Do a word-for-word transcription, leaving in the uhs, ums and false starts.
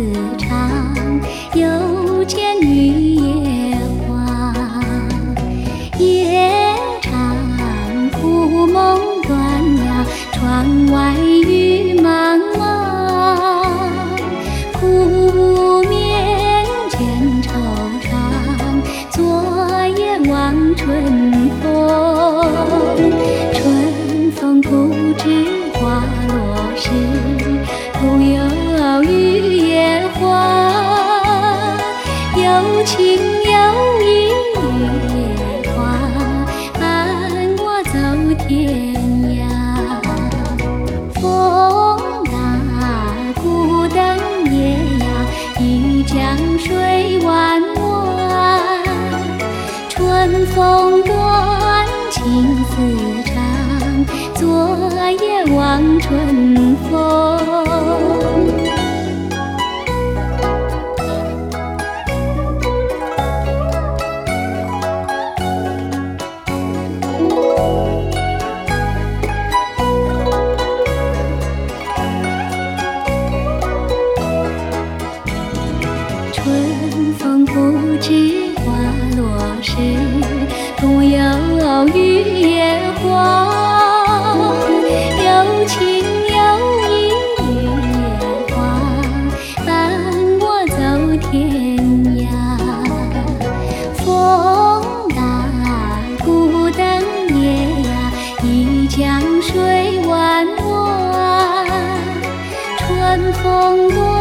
长，又见绿野花。夜长枯梦断了，窗外雨茫茫。拂面间惆怅，昨夜望春风。春风不知花落时，徒有雨夜花。有情有义绿野花，伴我走天涯。风大孤灯夜呀，一江水弯弯。春风断，情丝长，昨夜望春风。春风不知花落时，徒有雨夜花。有情有义绿野花，伴我走天涯。风大孤灯夜呀，一江水弯弯。春风断，